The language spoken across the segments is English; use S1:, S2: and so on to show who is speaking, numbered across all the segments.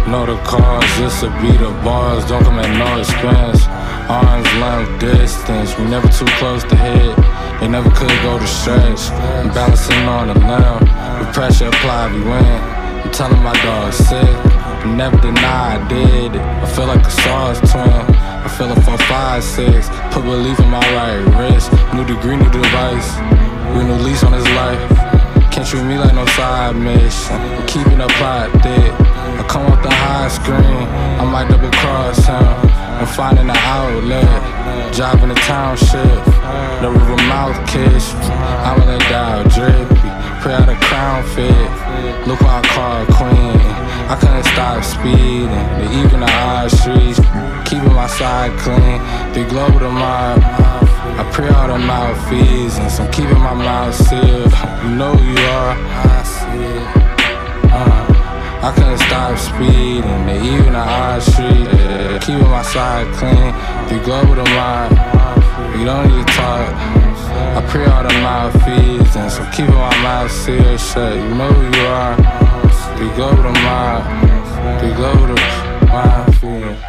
S1: Know the cause, this will be the bars, don't come at no expense. Arms length distance, we never too close to hit. They never could go to stretch. I'm balancing on the limb, with pressure applied, we win. I'm telling my dog sick, never deny I did it. I feel like a sauce twin, I feel a 4, 5, 6. Put belief in my right wrist, new degree, new device. Renew lease on his life. Can't treat me like no side mission. I'm keeping the plot thick. I come off the high screen, I might double cross him. I'm finding an outlet, driving the township. The river mouth kiss, I'ma let down drippy. Pray out a crown fit, look what I call queen. I couldn't stop speeding, even the high streets. Keeping my side clean, the globe of the mob. I pray all the malfeasance, I'm keeping my mouth sealed. You know who you are, I see it. I couldn't stop speeding, even the high street. Keeping my side clean, the globe of the mob. You don't need to talk, I pray all the malfeasance, I'm keeping my mouth sealed shut. You know who you are, the globe of the mob, the globe of the mob.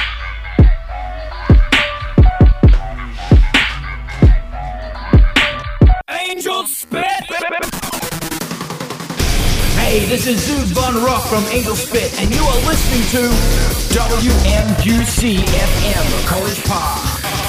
S2: Angel Spit! Hey, this is Zoot Von Ruff from Angel Spit, and you are listening to WMQC FM, College Park.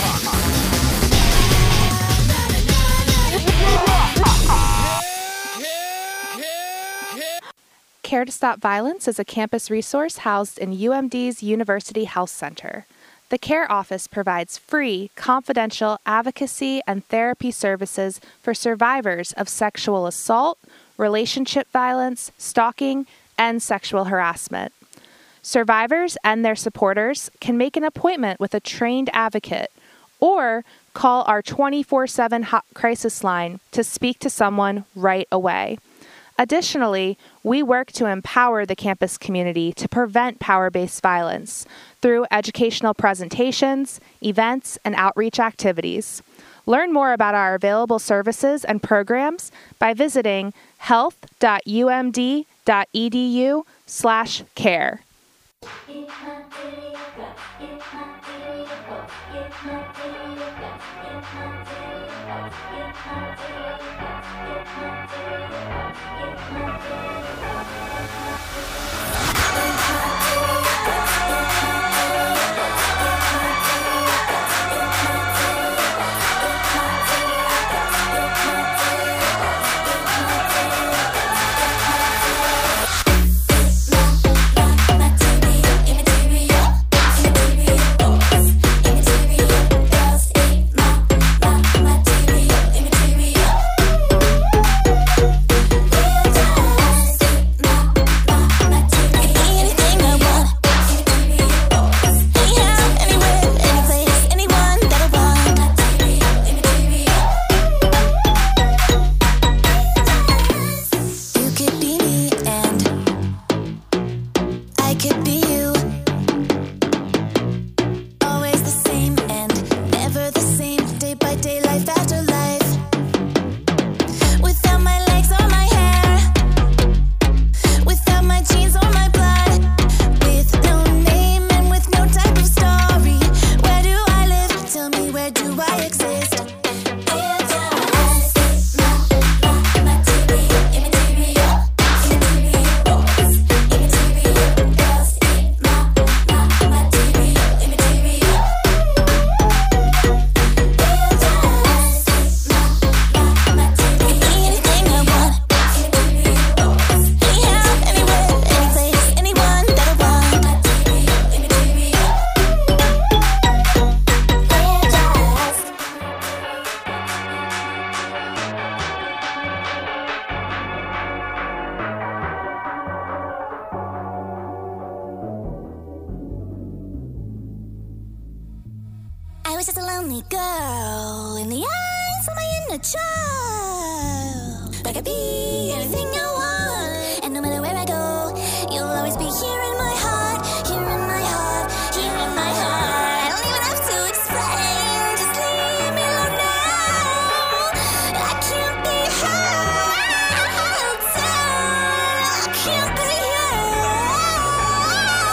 S3: Care to Stop Violence is a campus resource housed in UMD's University Health Center. The CARE office provides free, confidential advocacy and therapy services for survivors of sexual assault, relationship violence, stalking, and sexual harassment. Survivors and their supporters can make an appointment with a trained advocate or call our 24/7 hot crisis line to speak to someone right away. Additionally, we work to empower the campus community to prevent power-based violence through educational presentations, events, and outreach activities. Learn more about our available services and programs by visiting health.umd.edu/care.
S4: was just a lonely girl in the eyes of my inner child. I could be anything I want, and no matter where I go, you'll always be here in my heart, here in my heart, here in my heart. I don't even have to explain, just leave me alone now. I can't be held down, I can't be held.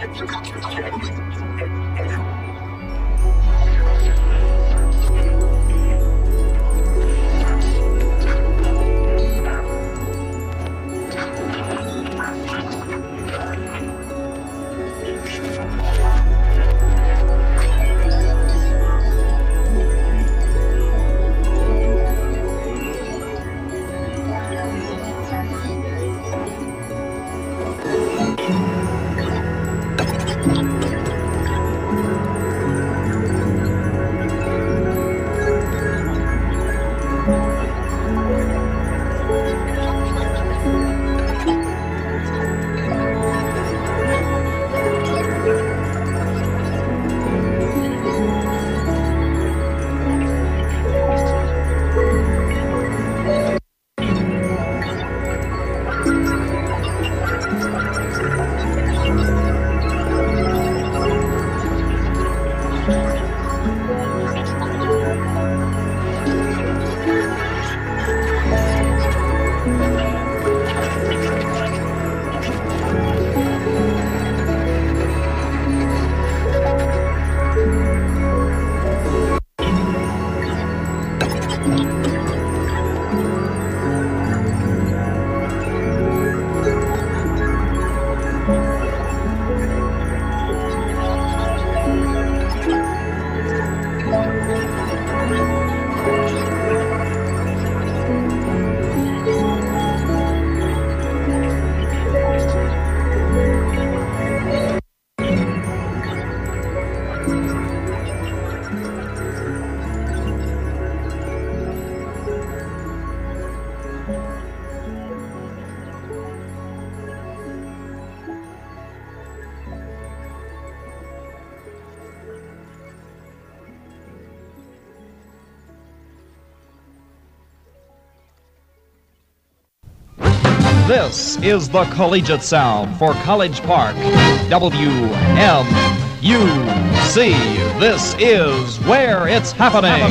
S5: This is the Collegiate Sound for College Park, WMUC. This is where it's happening.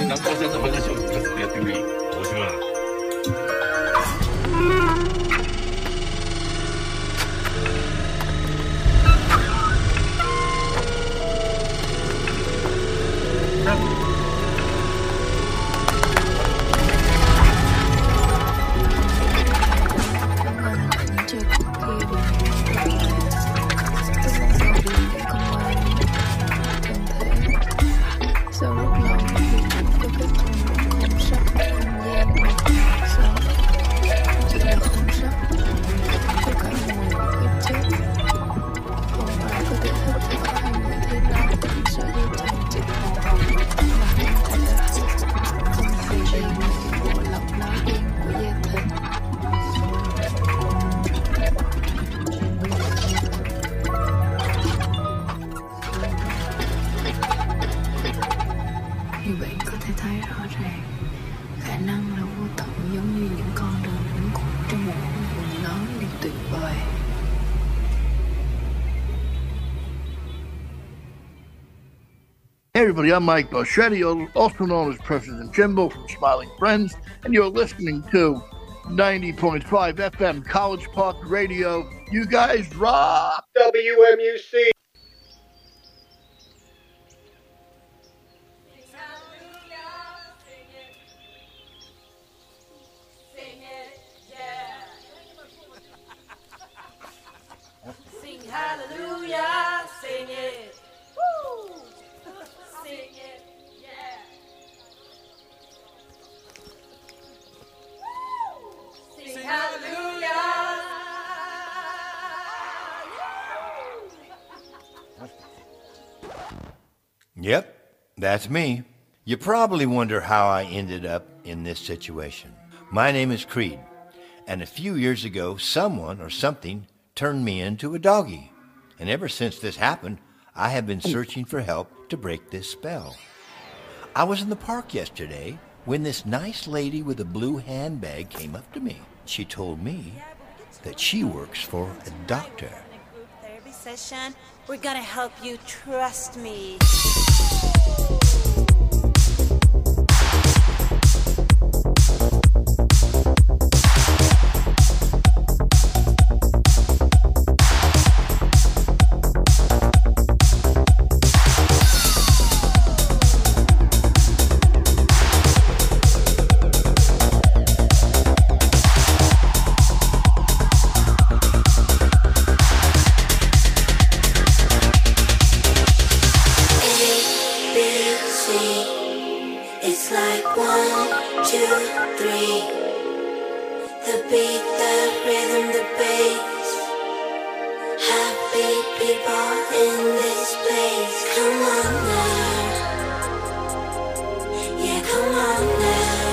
S6: 南高線の話を聞かせてやってくれ。大島。
S7: Hey everybody, I'm Mike Boschetti, also known as President Jimbo from Smiling Friends, and you're listening to 90.5 FM College Park Radio. You guys rock! WMUC!
S8: Hallelujah, sing it. Woo! Sing it, yeah. Woo! Sing hallelujah.
S9: Yep, that's me. You probably wonder how I ended up in this situation. My name is Creed, and a few years ago, someone or something turned me into a doggy. And ever since this happened, I have been searching for help to break this spell. I was in the park yesterday when this nice lady with a blue handbag came up to me. She told me that she works for a doctor.
S10: Group therapy session. We're gonna help you, trust me.
S4: It's like 1, 2, 3. The beat, the rhythm, the bass. Happy people in this place. Come on now. Yeah, come on now.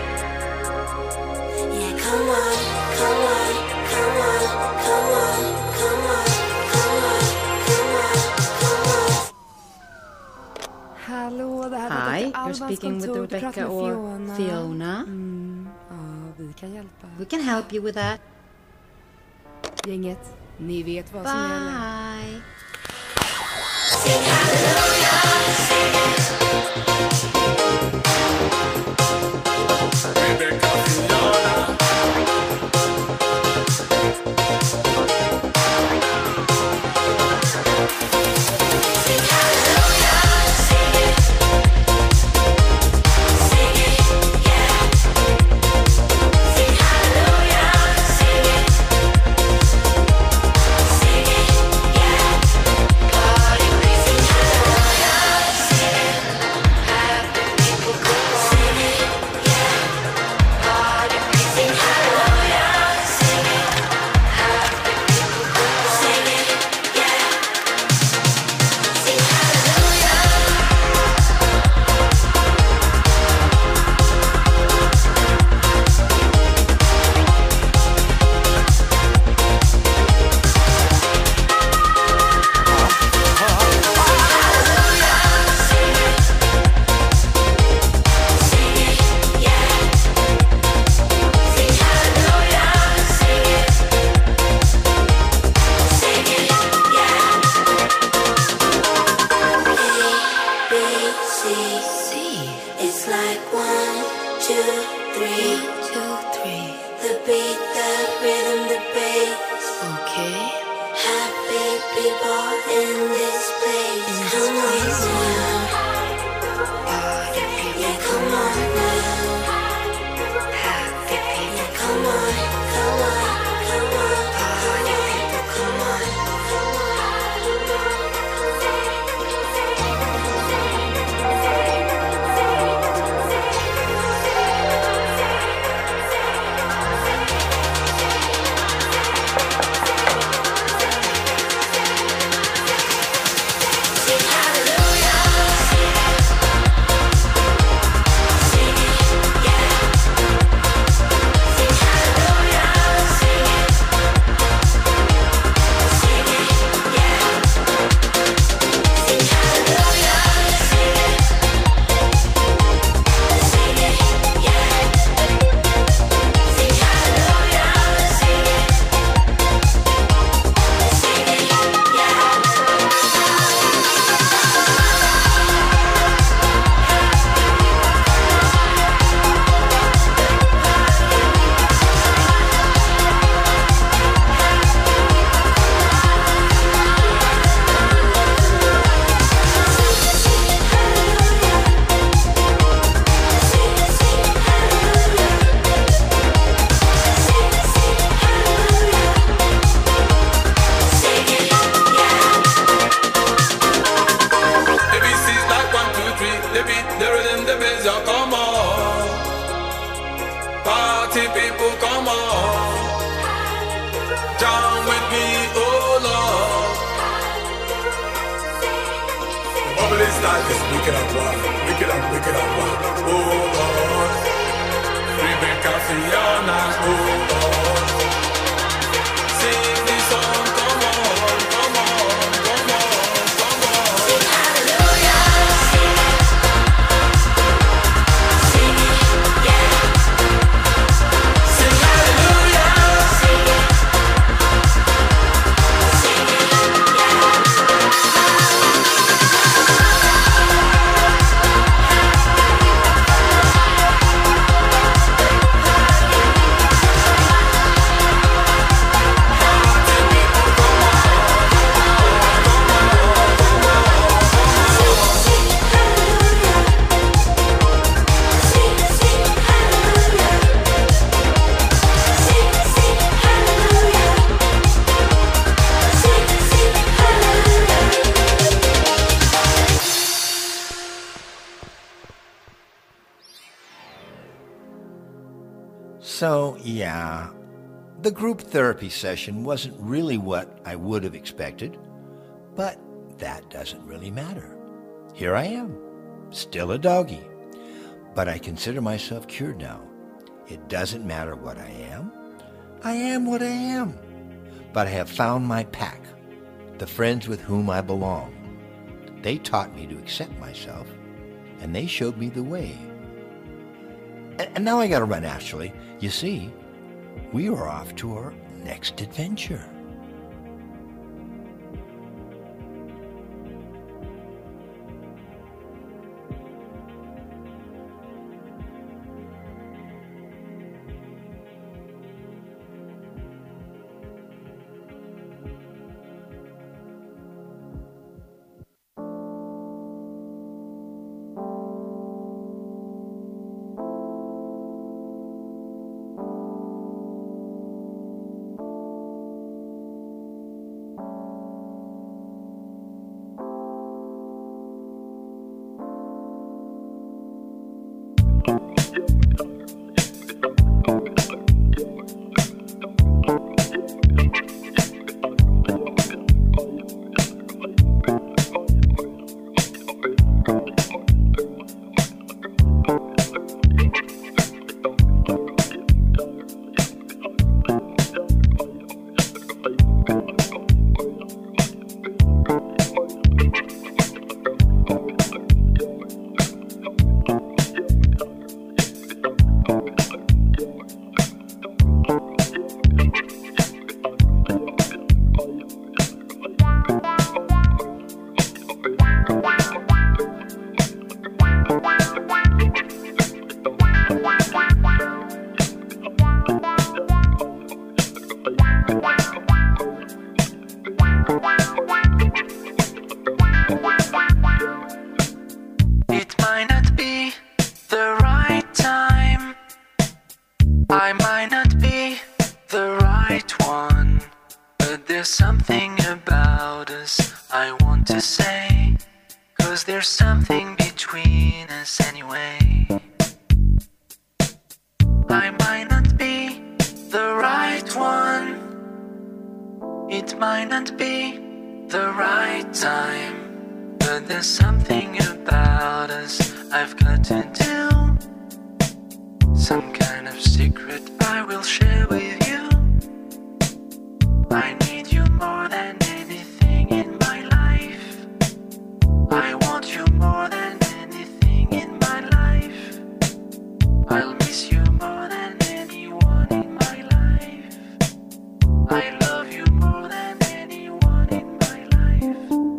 S4: Yeah, come on, come on, come on, come on, come on, come on, come on, come on.
S11: Hallå, det här
S12: Hi,
S11: är
S12: you're speaking with Rebecca or Fiona.
S11: Ja, vi kan hjälpa.
S12: We can help you with that.
S11: Gänget, ni vet vad som gäller.
S12: Bye.
S4: Sing hallelujah, sing it. Rebecca, Fiona. Sing hallelujah, sing it. Sing it, yeah. Sing hallelujah, sing it. Sing it, yeah. Party, we sing hallelujah, sing it. Happy people. It's like 1, 2, 3. The beat, the rhythm, the bass. Okay. Happy people in this place. Come on now. Party people. Yeah, come on now. Happy people. Yeah, come on, come on, come on. Party people, come on.
S9: So, yeah, the group therapy session wasn't really what I would have expected, but that doesn't really matter. Here I am, still a doggy, but I consider myself cured now. It doesn't matter what I am what I am. But I have found my pack, the friends with whom I belong. They taught me to accept myself, and they showed me the way. And now I gotta run, Ashley. You see, we are off to our next adventure.
S13: I might not be the right one. It might not be the right time, but there's something about us I've got to do. Some kind of secret I will share with you. I need you more than anything in my life. I want you more than anything in my life. I'll miss you more than anyone in my life. I love you more than anyone in my life.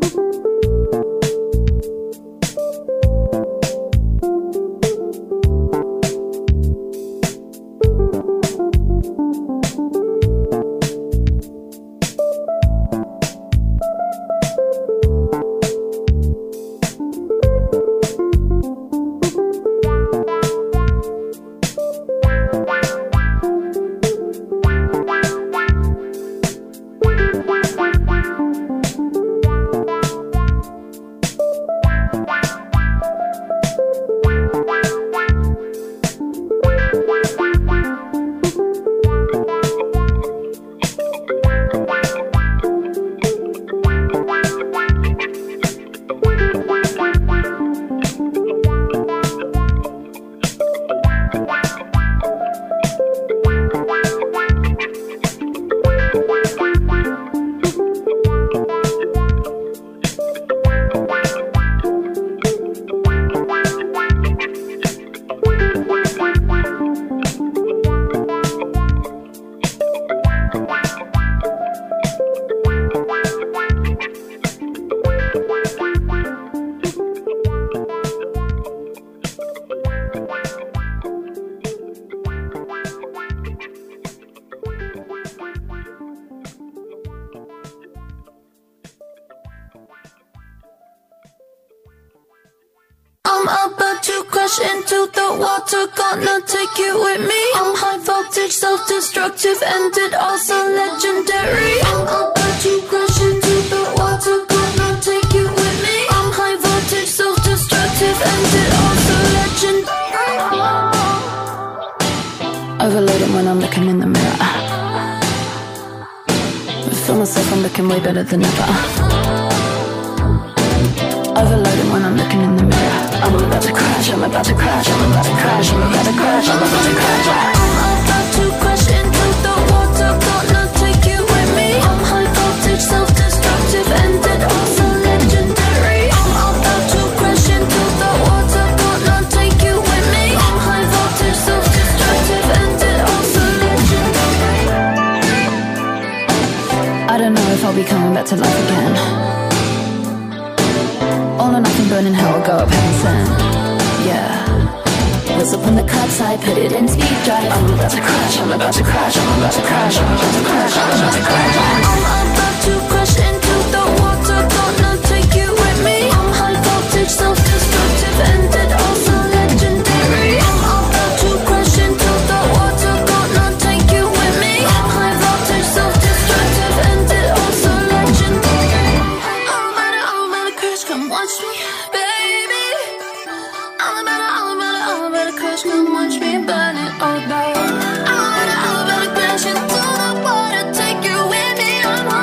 S14: I'm about to crash into the water, gonna take you with me. I'm high voltage, self-destructive, and it also legendary. I'm about to crash into the water, gonna take you with me. I'm high voltage, self-destructive, and it also legendary.
S15: Overloading when I'm looking in the mirror. I feel myself, I'm looking way better than ever. Overloading when I'm looking in the mirror. I'm about to crash, I'm about to crash, I'm about to crash, I'm about to crash, I'm about to crash.
S14: I'm about to crash into the water, gonna take you with me. I'm high voltage, self-destructive, and it also legendary. I'm about to crash into the water, gonna take you with me. I'm high voltage, self-destructive, and it also legendary.
S15: I don't know if I'll be coming back to life again. All or nothing, burning hell, go up heaven sent. Yeah. Was up on the cups, I put it in speed drive. I'm about to crash, I'm about to crash, I'm about to crash, I'm about to crash, I'm about to crash.
S14: I'm about to crash into the water, gonna take you with me. I'm high voltage, self-destructive, and it also legendary. I'm about to crash into the water, gonna take you with me. I'm high voltage, self-destructive, and it also legendary. I'm about to crash, come watch me, baby. I'm about to crash, come watch me burn it all down. I'm about to crash into the water, take you with me. I'm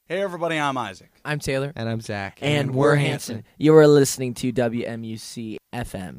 S16: Hey everybody, I'm Isaac.
S17: I'm Taylor.
S18: And I'm Zach.
S17: And we're Hanson. You are listening to WMUC FM.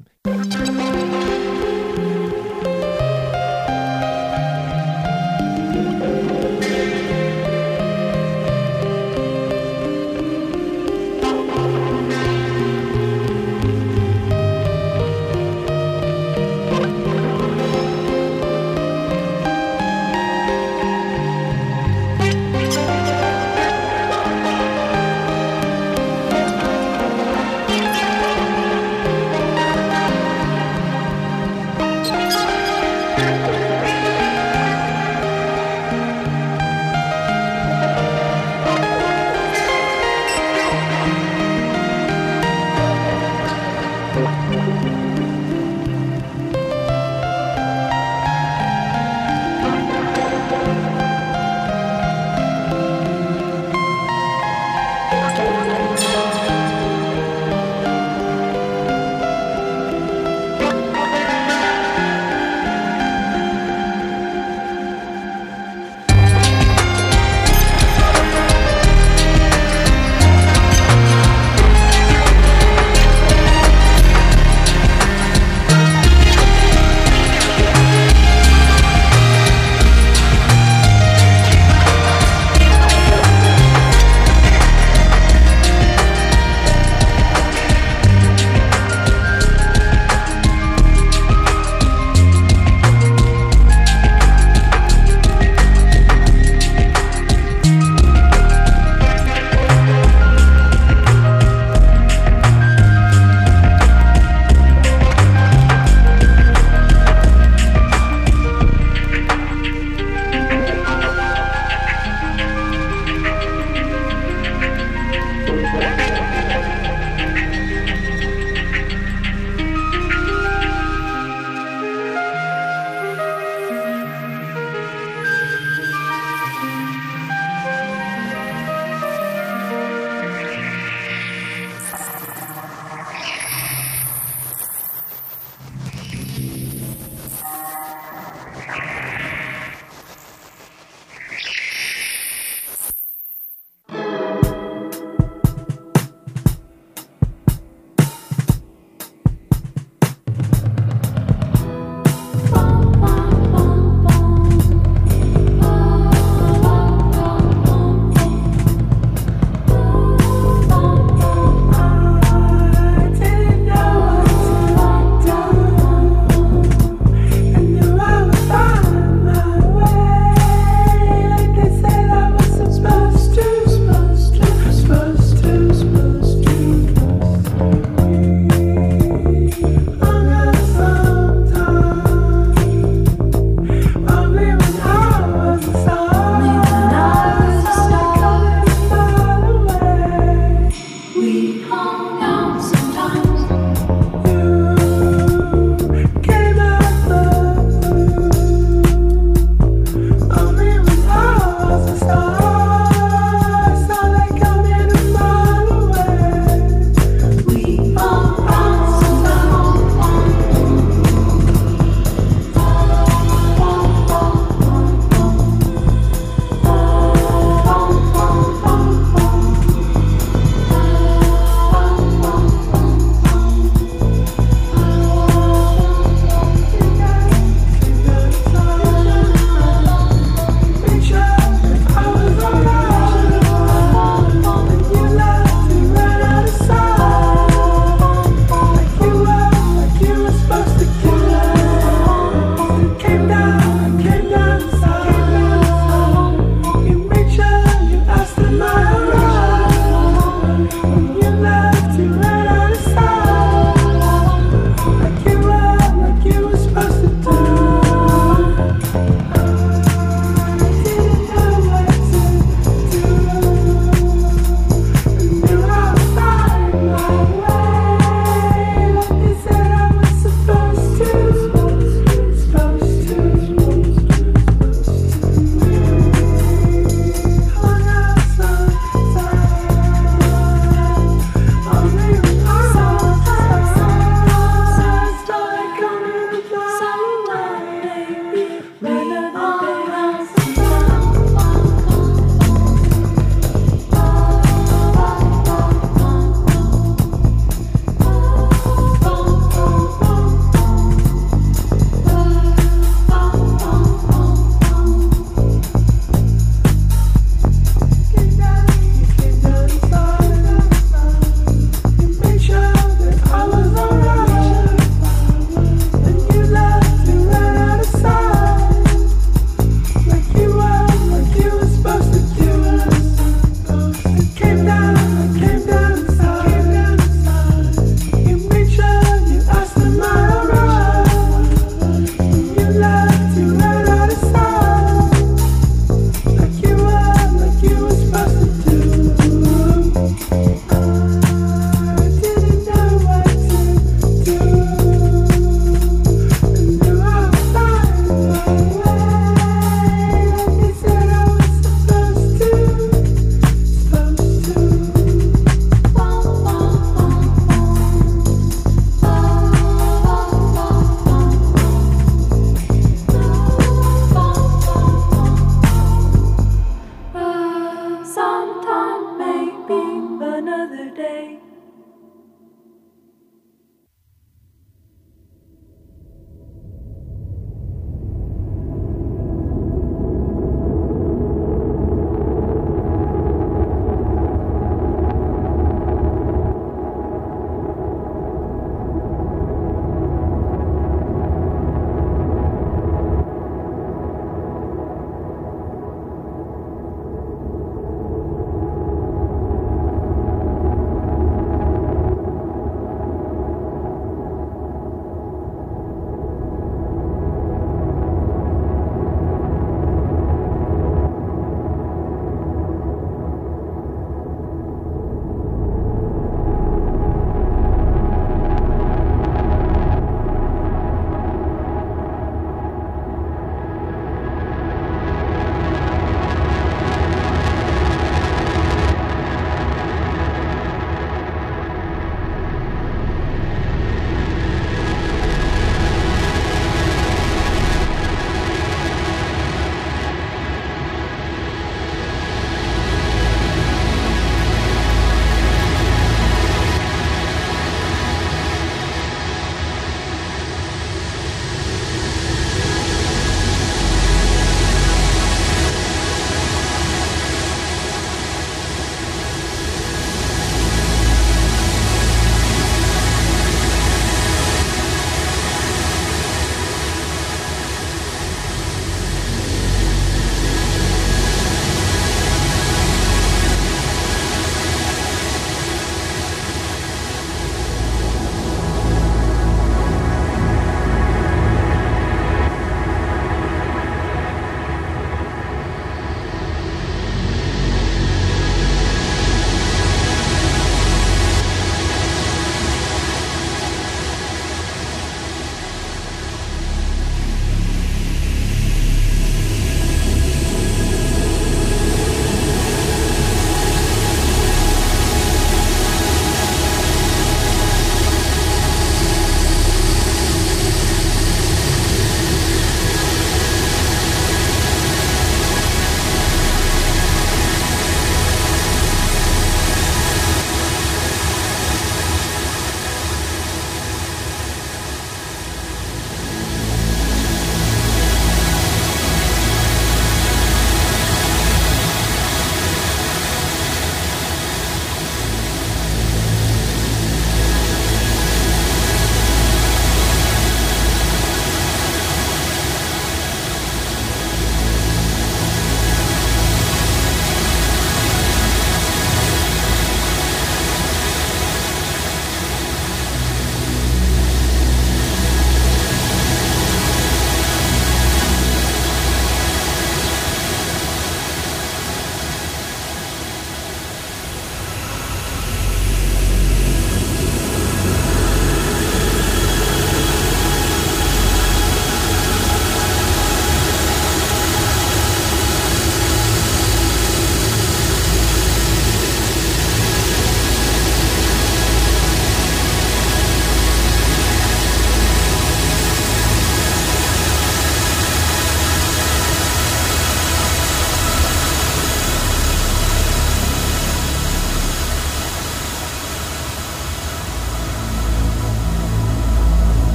S14: Fine.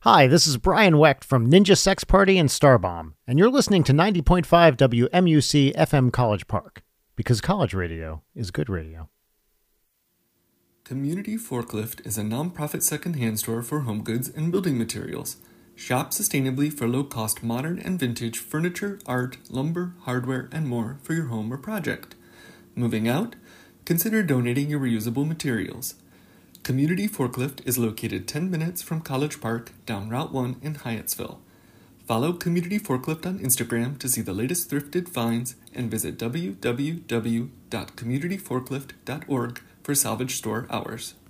S16: Hi, this is Brian Wecht from Ninja Sex Party and Starbomb, and you're listening to 90.5 WMUC FM College Park, because college radio is good radio.
S18: Community Forklift is a non-profit second-hand store for home goods and building materials. Shop sustainably for low-cost modern and vintage furniture, art, lumber, hardware, and more for your home or project. Moving out? Consider donating your reusable materials. Community Forklift is located 10 minutes from College Park down Route 1 in Hyattsville. Follow Community Forklift on Instagram to see the latest thrifted finds and visit www.communityforklift.org for salvage store hours.